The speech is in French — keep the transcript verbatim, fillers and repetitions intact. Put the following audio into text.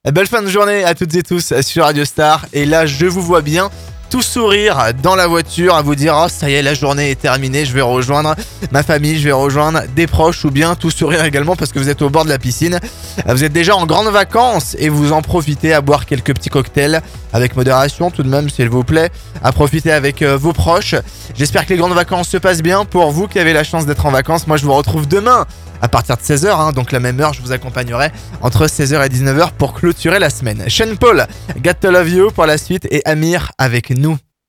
Belle fin de journée à toutes et tous sur Radio Star. Et là, je vous vois bien tout sourire dans la voiture à vous dire « Oh, ça y est, la journée est terminée, je vais rejoindre ma famille, je vais rejoindre des proches » ou bien tout sourire également parce que vous êtes au bord de la piscine. Vous êtes déjà en grandes vacances et vous en profitez à boire quelques petits cocktails avec modération tout de même, s'il vous plaît, à profiter avec euh, vos proches. J'espère que les grandes vacances se passent bien pour vous qui avez la chance d'être en vacances. Moi, je vous retrouve demain à partir de seize heures, hein, donc la même heure, je vous accompagnerai entre seize heures et dix-neuf heures pour clôturer la semaine. Sean Paul, Got to Love You pour la suite et Amir avec nous.